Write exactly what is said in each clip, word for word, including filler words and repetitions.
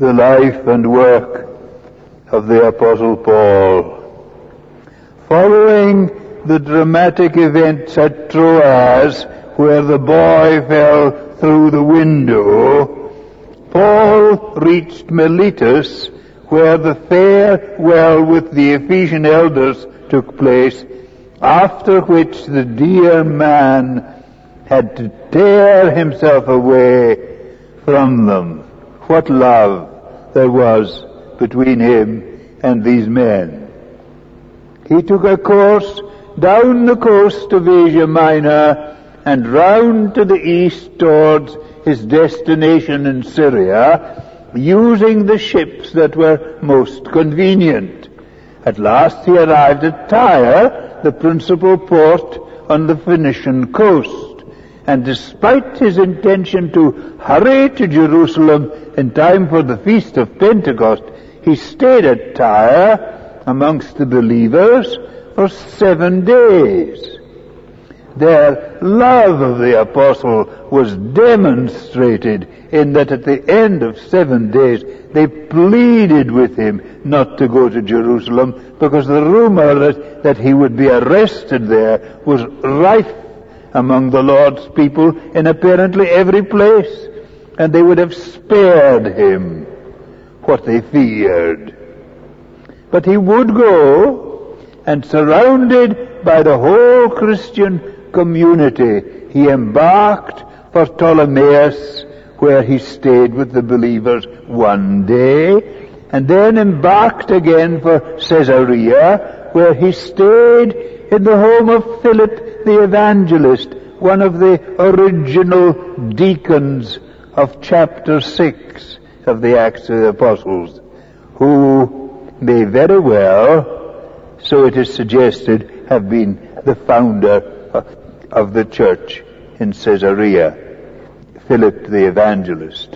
the life and work of the Apostle Paul. Following the dramatic events at Troas, where the boy fell through the window, Paul reached Miletus, where the farewell with the Ephesian elders took place, after which the dear man had to tear himself away from them. What love there was between him and these men. He took a course down the coast of Asia Minor and round to the east towards his destination in Syria, using the ships that were most convenient. At last he arrived at Tyre, the principal port on the Phoenician coast, and despite his intention to hurry to Jerusalem in time for the Feast of Pentecost, he stayed at Tyre amongst the believers for seven days. Their love of the apostle was demonstrated in that at the end of seven days they pleaded with him not to go to Jerusalem, because the rumor that, that he would be arrested there was rife among the Lord's people in apparently every place, and they would have spared him what they feared. But he would go, and surrounded by the whole Christian community, he embarked for Ptolemais, where he stayed with the believers one day, and then embarked again for Caesarea, where he stayed in the home of Philip the evangelist, one of the original deacons of chapter six of the Acts of the Apostles, who may very well, so it is suggested, have been the founder of, of the church in Caesarea, Philip the evangelist.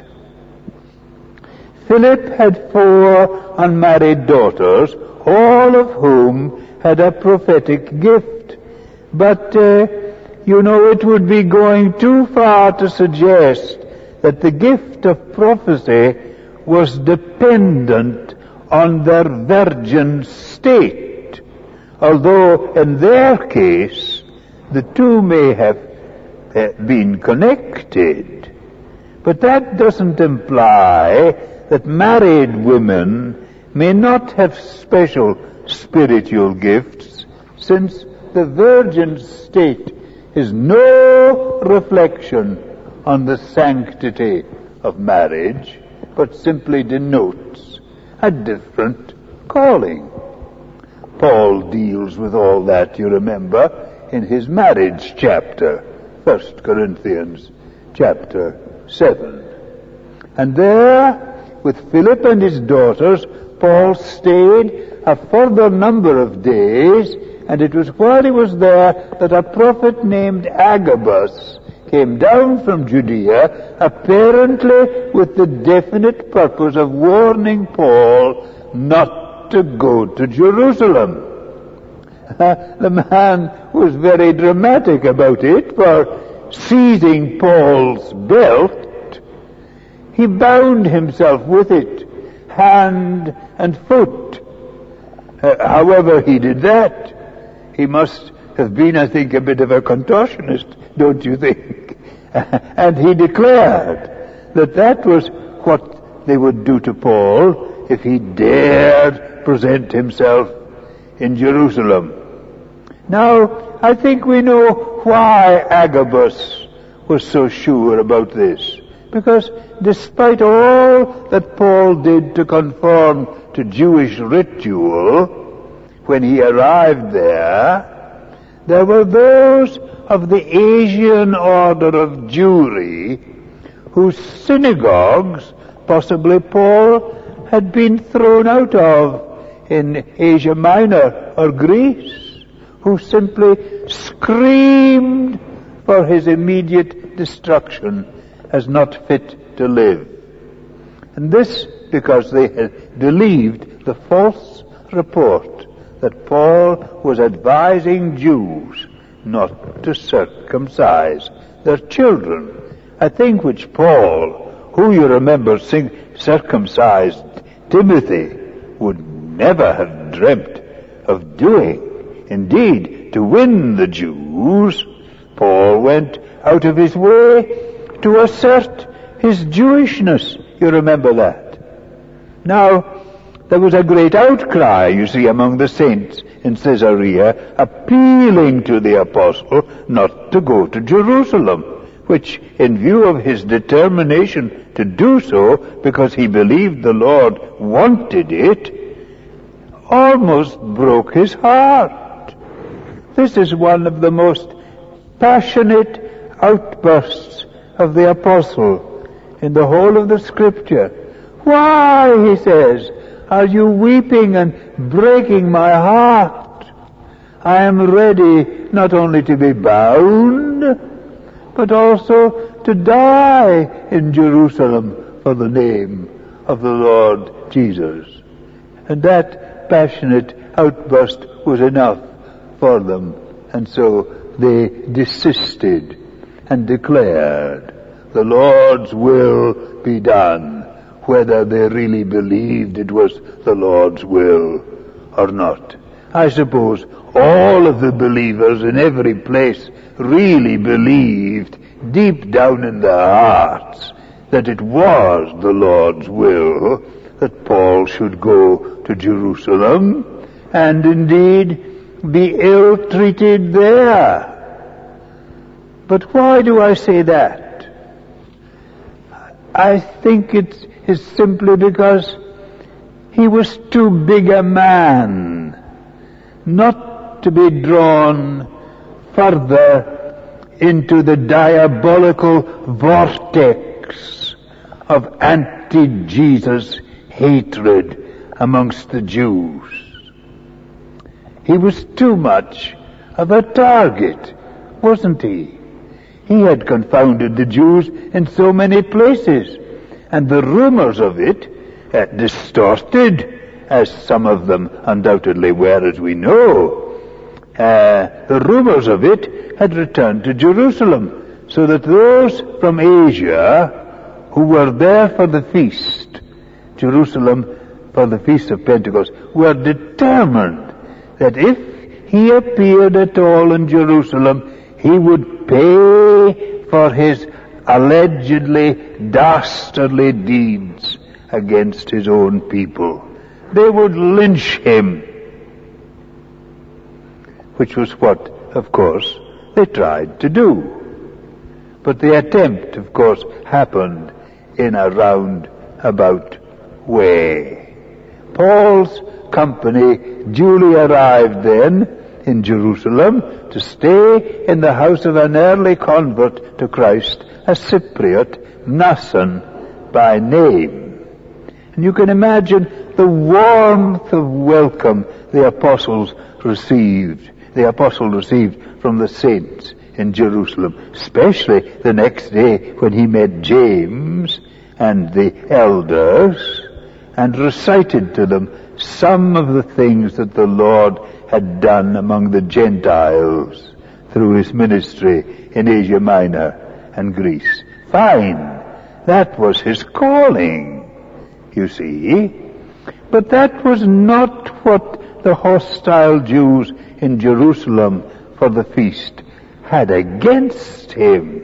Philip had four unmarried daughters, all of whom had a prophetic gift. But, uh, you know, it would be going too far to suggest that the gift of prophecy was dependent on their virgin state, although in their case the two may have uh, been connected. But that doesn't imply that married women may not have special spiritual gifts, since the virgin state is no reflection on the sanctity of marriage, but simply denotes a different calling. Paul deals with all that, you remember, in his marriage chapter, First Corinthians chapter seven. And there, with Philip and his daughters, Paul stayed a further number of days, and it was while he was there that a prophet named Agabus came down from Judea, apparently with the definite purpose of warning Paul not to go to Jerusalem. The man was very dramatic about it, for seizing Paul's belt, he bound himself with it, hand and foot. Uh, however he did that, he must have been, I think, a bit of a contortionist, don't you think? And he declared that that was what they would do to Paul if he dared present himself in Jerusalem. Now, I think we know why Agabus was so sure about this. Because despite all that Paul did to conform to Jewish ritual, when he arrived there, there were those of the Asian order of Jewry whose synagogues, possibly Paul had been thrown out of in Asia Minor or Greece, who simply screamed for his immediate destruction as not fit to live. And this because they had believed the false report that Paul was advising Jews not to circumcise their children, a thing which Paul, who, you remember, circumcised Timothy, would never have dreamt of doing. Indeed, to win the Jews, Paul went out of his way to assert his Jewishness. You remember that. Now, there was a great outcry, you see, among the saints in Caesarea, appealing to the apostle not to go to Jerusalem, which, in view of his determination to do so, because he believed the Lord wanted it, almost broke his heart. This is one of the most passionate outbursts of the apostle in the whole of the Scripture. Why, he says, are you weeping and breaking my heart? I am ready not only to be bound, but also to die in Jerusalem for the name of the Lord Jesus. And that passionate outburst was enough for them. And so they desisted and declared, the Lord's will be done, whether they really believed it was the Lord's will or not. I suppose all of the believers in every place really believed deep down in their hearts that it was the Lord's will that Paul should go to Jerusalem and indeed be ill-treated there. But why do I say that? I think it is simply because he was too big a man not to be drawn further into the diabolical vortex of anti-Jesus hatred amongst the Jews. He was too much of a target, wasn't he? He had confounded the Jews in so many places, and the rumors of it, uh, distorted, as some of them undoubtedly were, as we know, uh, the rumors of it had returned to Jerusalem, so that those from Asia who were there for the feast, Jerusalem for the Feast of Pentecost, were determined that if he appeared at all in Jerusalem, he would pay for his allegedly dastardly deeds against his own people. They would lynch him, which was what, of course, they tried to do. But the attempt, of course, happened in a roundabout way. Paul's company duly arrived then in Jerusalem to stay in the house of an early convert to Christ, a Cypriot, Mnason by name. And you can imagine the warmth of welcome the apostles received, the apostle received from the saints in Jerusalem, especially the next day when he met James and the elders and recited to them some of the things that the Lord had done among the Gentiles through his ministry in Asia Minor and Greece. Fine. That was his calling, you see. But that was not what the hostile Jews in Jerusalem for the feast had against him.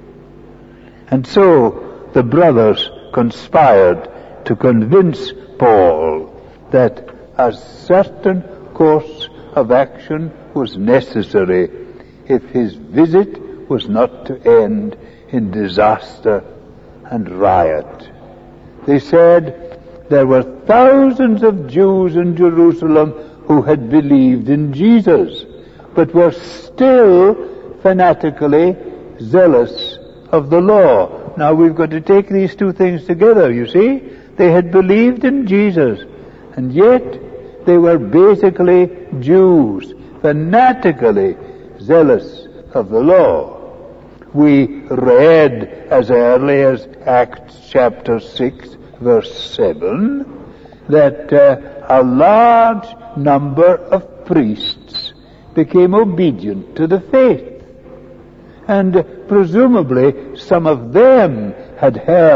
And so the brothers conspired to convince Paul that a certain course of action was necessary if his visit was not to end in disaster and riot. They said there were thousands of Jews in Jerusalem who had believed in Jesus, but were still fanatically zealous of the law. Now we've got to take these two things together, you see. They had believed in Jesus, and yet they were basically Jews, fanatically zealous of the law. We read as early as Acts chapter six, verse seven, that uh, a large number of priests became obedient to the faith. And presumably some of them had heard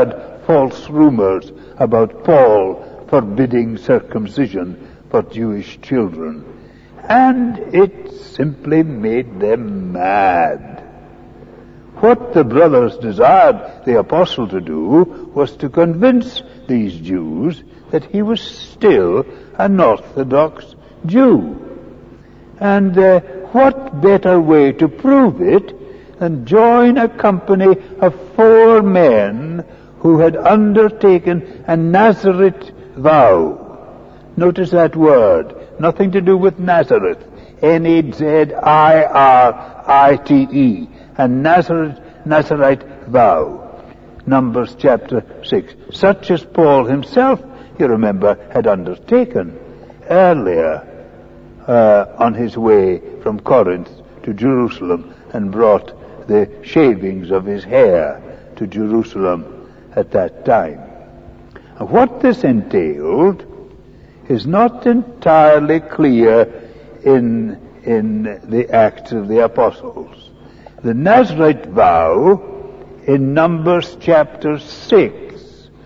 false rumors about Paul forbidding circumcision for Jewish children. And it simply made them mad. What the brothers desired the apostle to do was to convince these Jews that he was still an Orthodox Jew. And uh, what better way to prove it than join a company of four men who had undertaken a Nazarite vow. Notice that word. Nothing to do with Nazareth. N A Z I R I T E. A Nazarite, Nazarite vow. Numbers chapter six. Such as Paul himself, you remember, had undertaken earlier uh, on his way from Corinth to Jerusalem, and brought the shavings of his hair to Jerusalem at that time. And what this entailed is not entirely clear in, in the Acts of the Apostles. The Nazarite vow in Numbers chapter six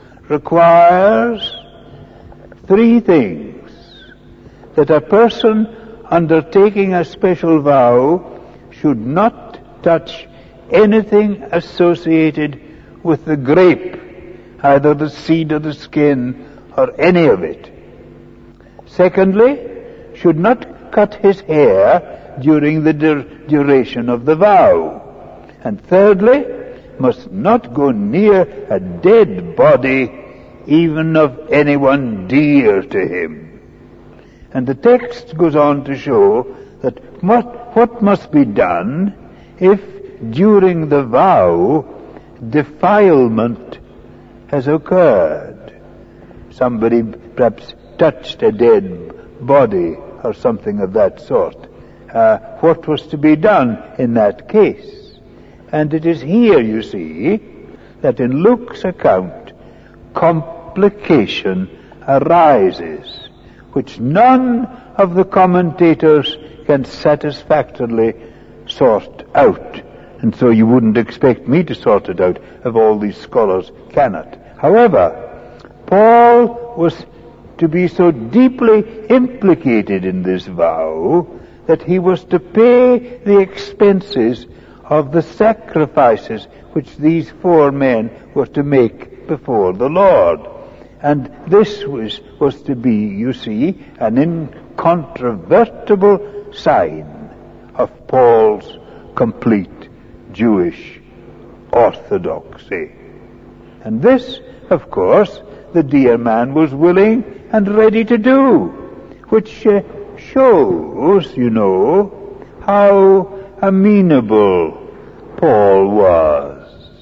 requires three things. That a person undertaking a special vow should not touch anything associated with the grape, either the seed or the skin or any of it. Secondly, should not cut his hair during the dur- duration of the vow. And thirdly, must not go near a dead body, even of anyone dear to him. And the text goes on to show that what, what must be done if during the vow defilement has occurred. Somebody perhaps touched a dead body or something of that sort. Uh, what was to be done in that case? And it is here, you see, that in Luke's account, complication arises, which none of the commentators can satisfactorily sort out. And so you wouldn't expect me to sort it out if all these scholars cannot. However, Paul was to be so deeply implicated in this vow that he was to pay the expenses of the sacrifices which these four men were to make before the Lord. And this was, was to be, you see, an incontrovertible sign of Paul's complete Jewish orthodoxy. And this, of course, the dear man was willing and ready to do, which uh, shows, you know, how amenable Paul was.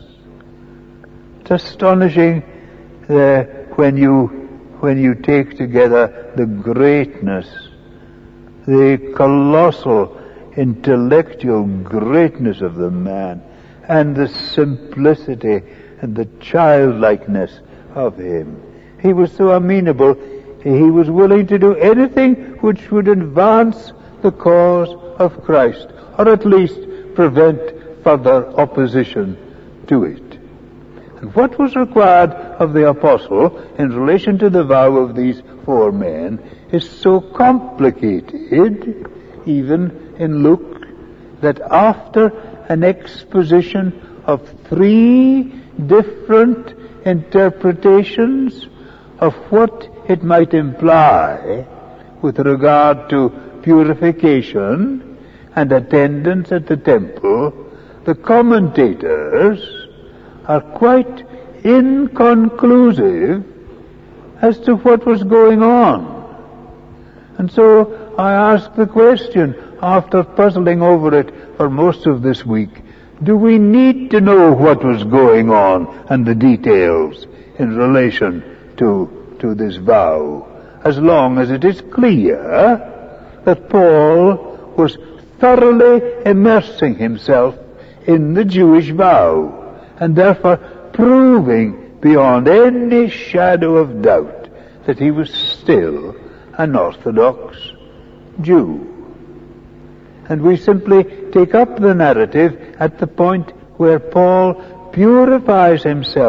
It's astonishing uh, when you when you take together the greatness, the colossal intellectual greatness of the man, and the simplicity and the childlikeness of him. He was so amenable, he was willing to do anything which would advance the cause of Christ, or at least prevent further opposition to it. And what was required of the apostle in relation to the vow of these four men is so complicated, even in Luke, that after an exposition of three different interpretations of what it might imply with regard to purification and attendance at the temple, the commentators are quite inconclusive as to what was going on. And so I ask the question, after puzzling over it for most of this week, do we need to know what was going on and the details in relation to, to this vow, as long as it is clear that Paul was thoroughly immersing himself in the Jewish vow, and therefore proving beyond any shadow of doubt that he was still an Orthodox Jew. And we simply take up the narrative at the point where Paul purifies himself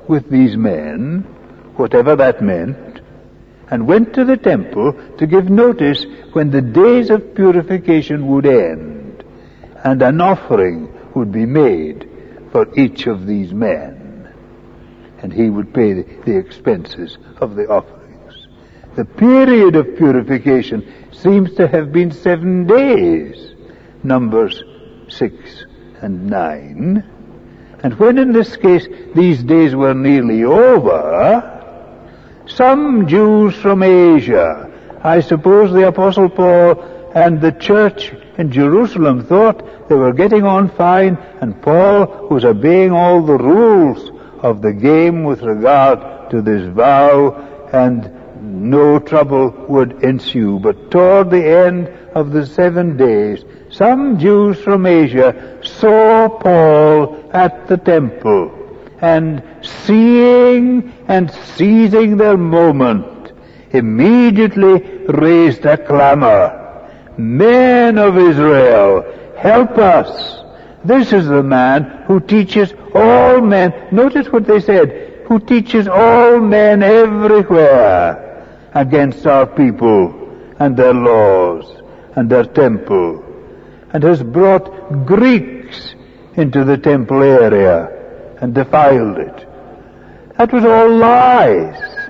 with these men, whatever that meant, and went to the temple to give notice when the days of purification would end, and an offering would be made for each of these men, and he would pay the, the expenses of the offerings. The period of purification seems to have been seven days, Numbers six and nine. And when in this case these days were nearly over, some Jews from Asia, I suppose the Apostle Paul and the church in Jerusalem, thought they were getting on fine, and Paul was obeying all the rules of the game with regard to this vow, and no trouble would ensue. But toward the end of the seven days, some Jews from Asia saw Paul at the temple, and seeing and seizing their moment, immediately raised a clamor. Men of Israel, help us. This is the man who teaches all men. Notice what they said. Who teaches all men everywhere against our people and their laws and their temple, and has brought Greeks into the temple area and defiled it. That was all lies.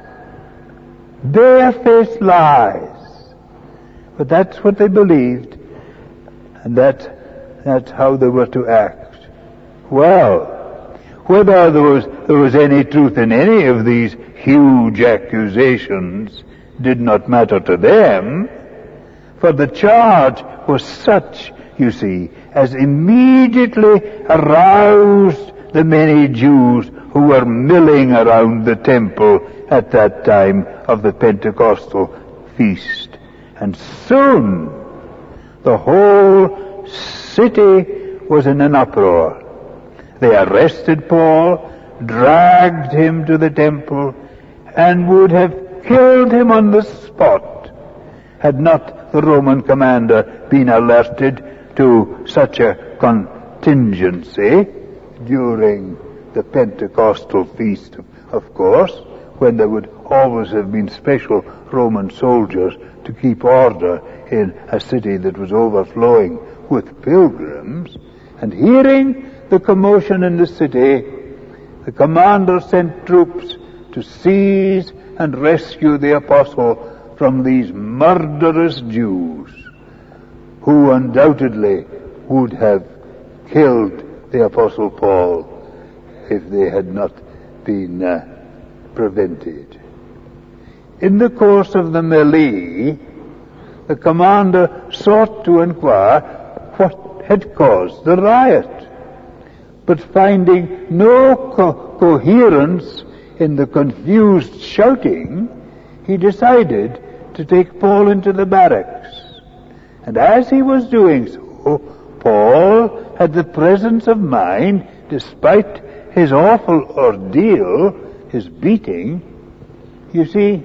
Barefaced lies. But that's what they believed, and that, that's how they were to act. Well, whether there was, there was any truth in any of these huge accusations did not matter to them, for the charge was such, you see, as immediately aroused the many Jews who were milling around the temple at that time of the Pentecostal feast. And soon the whole city was in an uproar. They arrested Paul, dragged him to the temple, and would have killed him on the spot had not the Roman commander been alerted to such a contingency during the Pentecostal feast, of course, when there would always have been special Roman soldiers to keep order in a city that was overflowing with pilgrims. And hearing the commotion in the city, the commander sent troops to seize and rescue the apostle from these murderous Jews, who undoubtedly would have killed the apostle Paul if they had not been uh, prevented. In the course of the melee, the commander sought to inquire what had caused the riot, but finding no co- coherence in the confused shouting, he decided to take Paul into the barracks. And as he was doing so, Paul had the presence of mind, despite his awful ordeal, his beating. You see,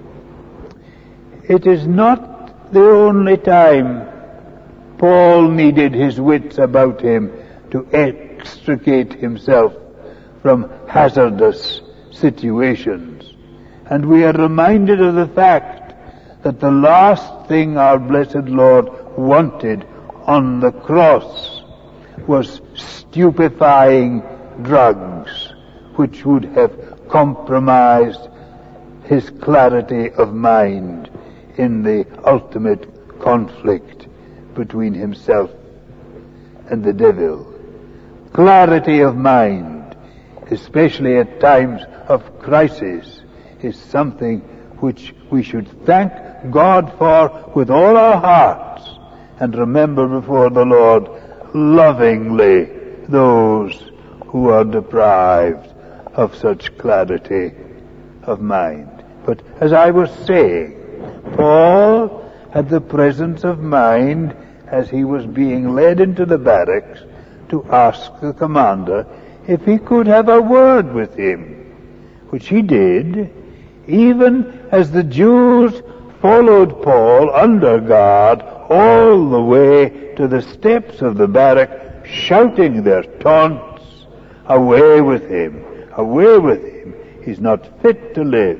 it is not the only time Paul needed his wits about him to extricate himself from hazardous situations. And we are reminded of the fact that the last thing our blessed Lord wanted on the cross was stupefying drugs, which would have compromised his clarity of mind in the ultimate conflict between himself and the devil. Clarity of mind, especially at times of crisis, is something which we should thank God for with all our hearts, and remember before the Lord lovingly those who are deprived of such clarity of mind. But as I was saying, Paul had the presence of mind as he was being led into the barracks to ask the commander if he could have a word with him, which he did, even as the Jews followed Paul under guard all the way to the steps of the barrack, shouting their taunts, "Away with him! Away with him!" He's not fit to live.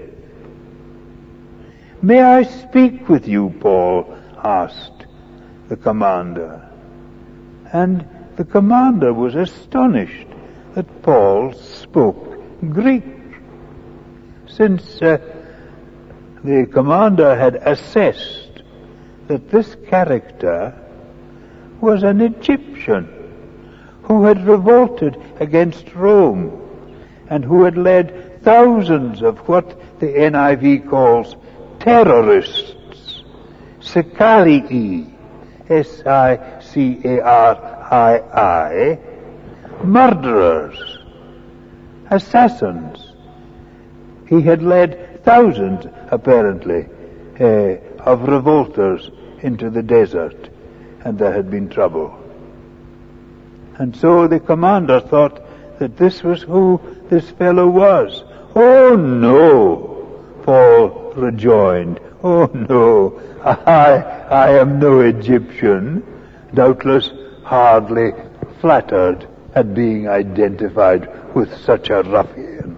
May I speak with you, Paul asked the commander. And the commander was astonished that Paul spoke Greek, since uh, the commander had assessed that this character was an Egyptian who had revolted against Rome and who had led thousands of what the N I V calls terrorists, Sicarii, S I C A R I I, murderers, assassins. He had led thousands, apparently, uh, of revolters into the desert, and there had been trouble. And so the commander thought that this was who this fellow was. Oh no, Paul rejoined. Oh no, I, I am no Egyptian, doubtless hardly flattered at being identified with such a ruffian.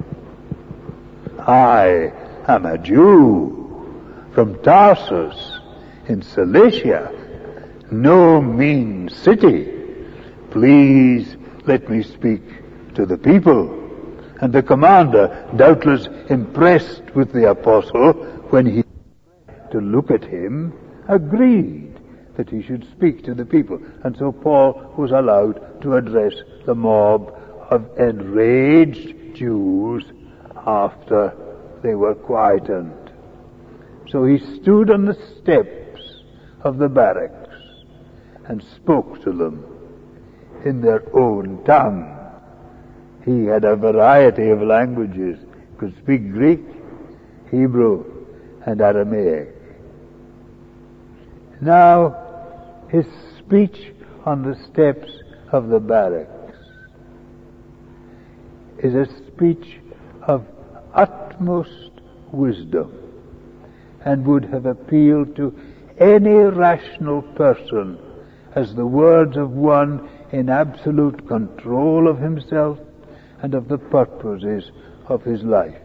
I am a Jew from Tarsus in Cilicia, no mean city. Please let me speak to the people. And the commander, doubtless impressed with the apostle when he to look at him, agreed that he should speak to the people. And so Paul was allowed to address the mob of enraged Jews after they were quietened. So he stood on the steps of the barracks and spoke to them in their own tongue. He had a variety of languages, could speak Greek, Hebrew, and Aramaic. Now, his speech on the steps of the barracks is a speech of utmost wisdom and would have appealed to any rational person as the words of one in absolute control of himself and of the purposes of his life.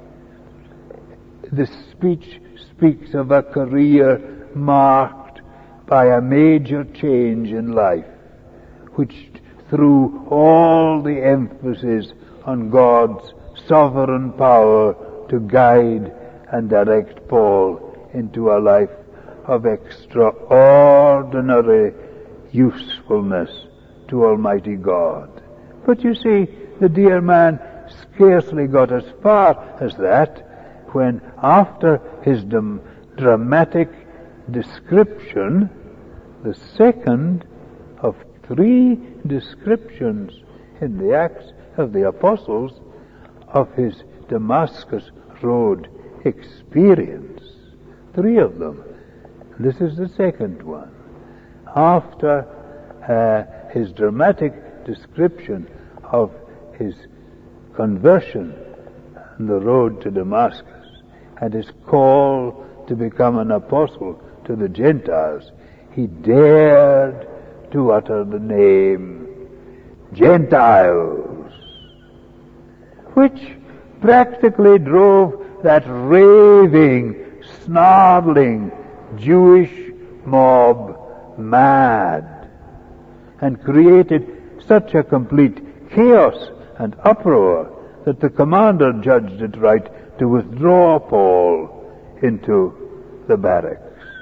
The speech speaks of a career marked by a major change in life, which threw all the emphasis on God's sovereign power to guide and direct Paul into a life of extraordinary usefulness to Almighty God. But you see, the dear man scarcely got as far as that when, after his dam- dramatic description, the second of three descriptions in the Acts of the Apostles of his Damascus Road experience, three of them, this is the second one, after uh, his dramatic description of his conversion on the road to Damascus and his call to become an apostle to the Gentiles, he dared to utter the name Gentiles, which practically drove that raving, snarling Jewish mob mad and created such a complete chaos and uproar that the commander judged it right to withdraw Paul into the barracks.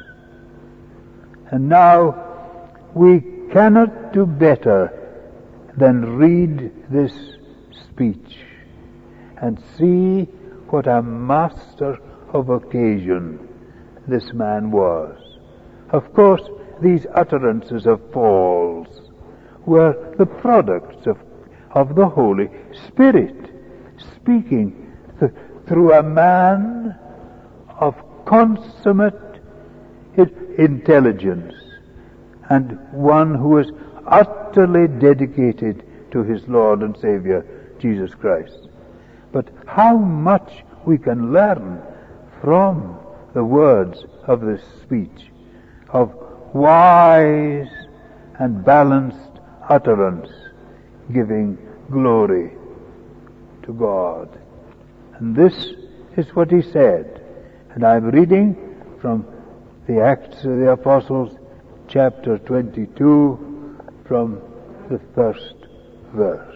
And now we cannot do better than read this speech and see what a master of occasion this man was. Of course, these utterances of Paul's were the products of, of the Holy Spirit, speaking th- through a man of consummate intelligence and one who is utterly dedicated to his Lord and Savior, Jesus Christ. But how much we can learn from the words of this speech, of wise and balanced utterance, giving glory to God. And this is what he said. And I'm reading from the Acts of the Apostles, chapter twenty-two, from the first verse.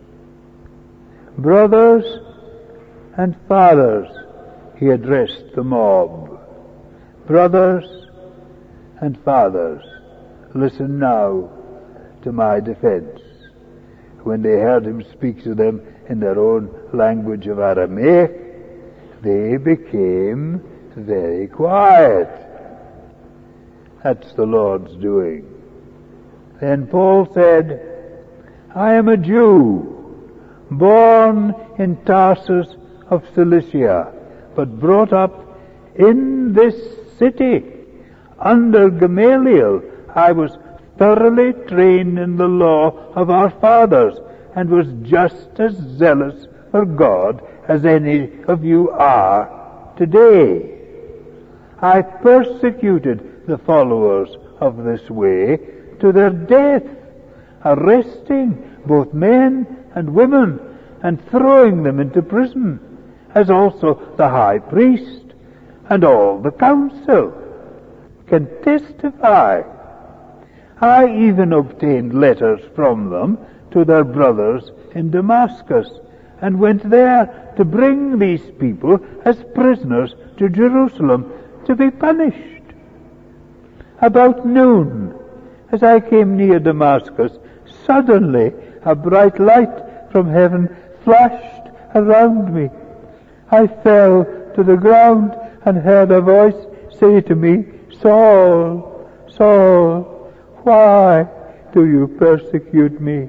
Brothers and fathers, he addressed the mob. Brothers and fathers, listen now to my defense. When they heard him speak to them in their own language of Aramaic, they became very quiet. That's the Lord's doing. Then Paul said, I am a Jew, born in Tarsus of Cilicia, but brought up in this city. Under Gamaliel, I was thoroughly trained in the law of our fathers, and was just as zealous for God as any of you are today. I persecuted the followers of this way to their death, arresting both men and women and throwing them into prison, as also the high priest and all the council can testify. I even obtained letters from them to their brothers in Damascus, and went there to bring these people as prisoners to Jerusalem to be punished. About noon, as I came near Damascus, suddenly a bright light from heaven flashed around me. I fell to the ground and heard a voice say to me, Saul, Saul, why do you persecute me?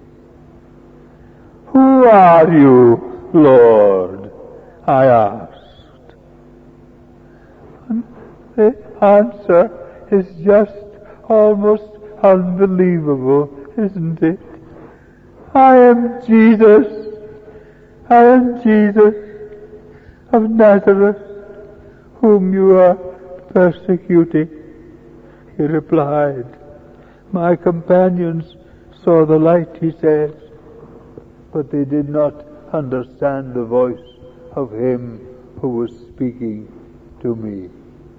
Who are you, Lord? I asked. And the answer is just almost unbelievable, isn't it? I am Jesus. I am Jesus of Nazareth, whom you are persecuting. He replied. My companions saw the light, he says, but they did not understand the voice of him who was speaking to me.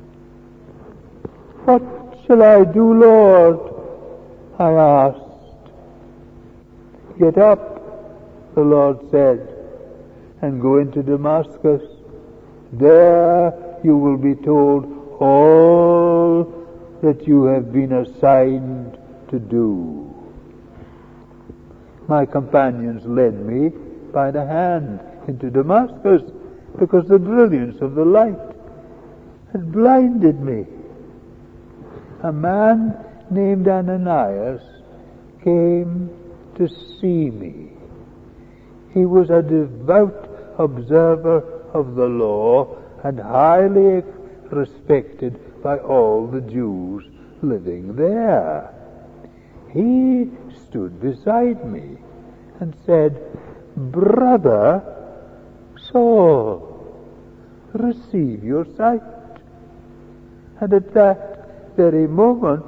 What shall I do, Lord? I asked. Get up, the Lord said, and go into Damascus. There you will be told all that you have been assigned to do. My companions led me by the hand into Damascus, because the brilliance of the light had blinded me. A man named Ananias came to see me. He was a devout observer of the law and highly respected by all the Jews living there. He stood beside me and said, Brother Saul, receive your sight. And at that very moment,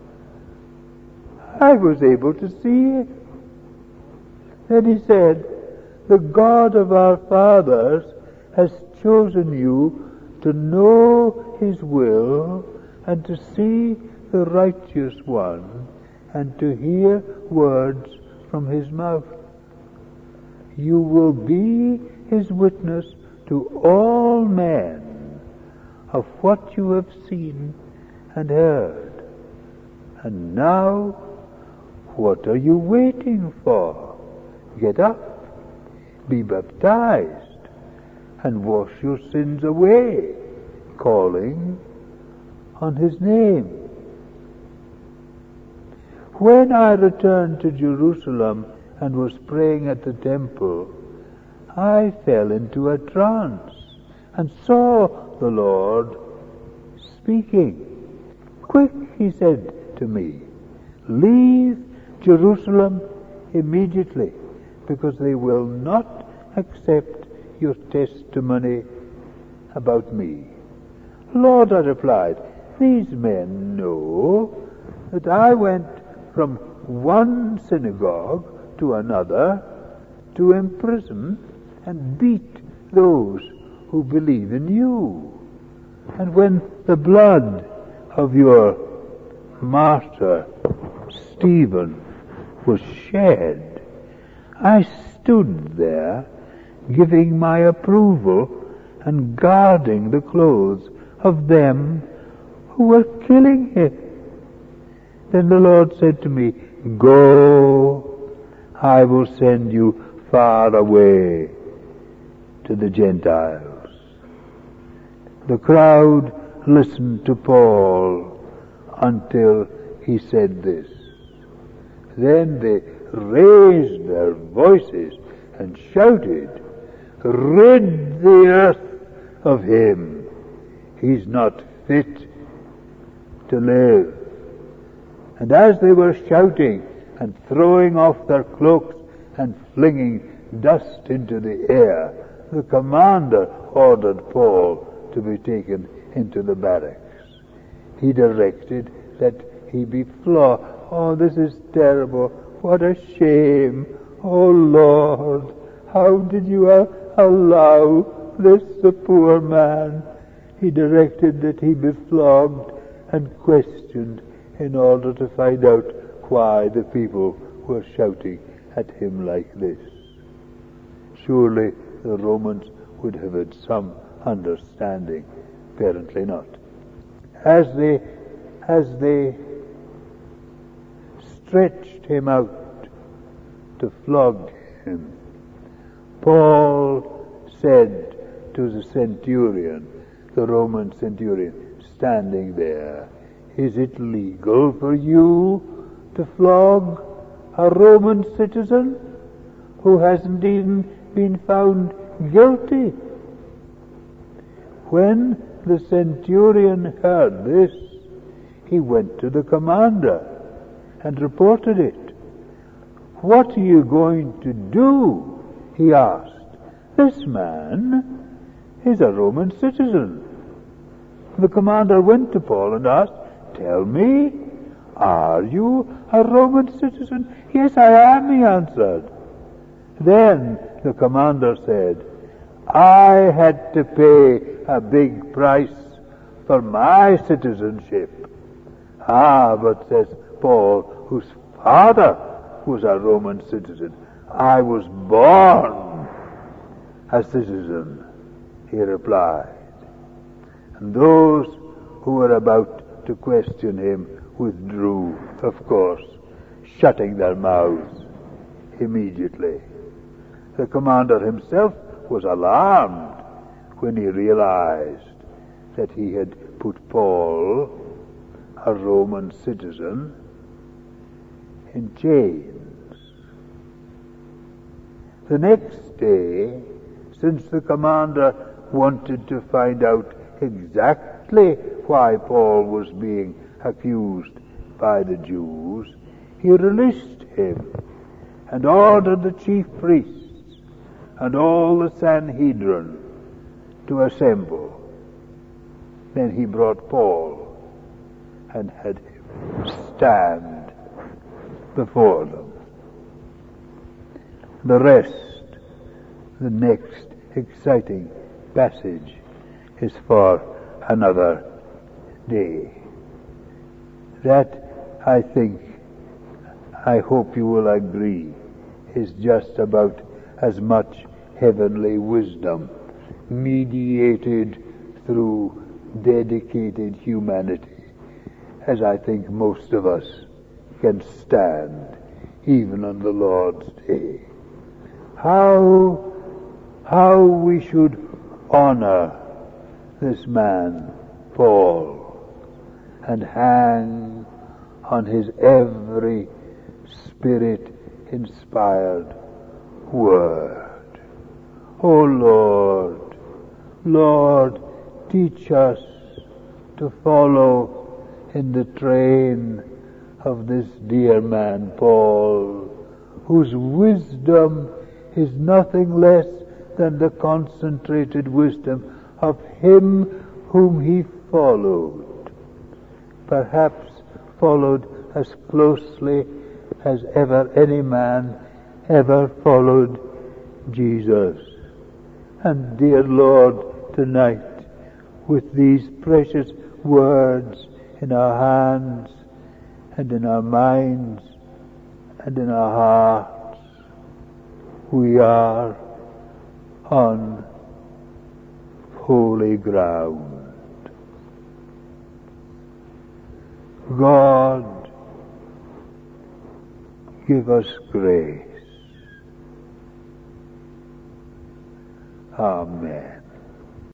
I was able to see. Then he said, the God of our fathers has chosen you to know his will and to see the righteous one and to hear words from his mouth. You will be his witness to all men of what you have seen and heard. And now, what are you waiting for? Get up, be baptized, and wash your sins away, calling on his name. When I returned to Jerusalem and was praying at the temple, I fell into a trance and saw the Lord speaking. Quick, he said to me, leave Jerusalem immediately, because they will not accept your testimony about me. Lord, I replied, these men know that I went from one synagogue to another to imprison and beat those who believe in you. And when the blood of your martyr Stephen was shed, I stood there giving my approval and guarding the clothes of them who were killing him. Then the Lord said to me, Go, I will send you far away to the Gentiles. The crowd listened to Paul until he said this. Then they raised their voices and shouted, Rid the earth of him. He's not fit to live. And as they were shouting and throwing off their cloaks and flinging dust into the air, the commander ordered Paul to be taken into the barracks. He directed that he be flogged. Oh, this is terrible. What a shame. Oh, Lord, how did you allow this, the poor man? He directed that he be flogged and questioned in order to find out why the people were shouting at him like this. Surely the Romans would have had some understanding. Apparently not. As they, as they stretched him out to flog him, Paul said to the centurion, the Roman centurion, standing there, Is it legal for you to flog a Roman citizen who hasn't even been found guilty? When the centurion heard this, he went to the commander and reported it. What are you going to do? He asked. This man is a Roman citizen. The commander went to Paul and asked, Tell me, are you a Roman citizen? Yes, I am, he answered. Then the commander said, I had to pay a big price for my citizenship. Ah, but says Paul, whose father was a Roman citizen, I was born a citizen, he replied. And those who were about to question him withdrew, of course, shutting their mouths immediately. The commander himself was alarmed when he realized that he had put Paul, a Roman citizen, in chains. The next day, since the commander wanted to find out exactly why Paul was being accused by the Jews, he released him and ordered the chief priests and all the Sanhedrin to assemble. Then he brought Paul and had him stand before them. The rest, the next exciting passage, is for another day. That, I think, I hope you will agree, is just about as much heavenly wisdom mediated through dedicated humanity as I think most of us can stand even on the Lord's day. How, how we should honor this man, Paul, and hang on his every Spirit-inspired word. O Lord, Lord, teach us to follow in the train of this dear man, Paul, whose wisdom is nothing less than the concentrated wisdom of him whom he followed, perhaps followed as closely as ever any man ever followed Jesus. And dear Lord, tonight, with these precious words in our hands and in our minds and in our hearts, we are on holy ground. God, give us grace. Amen.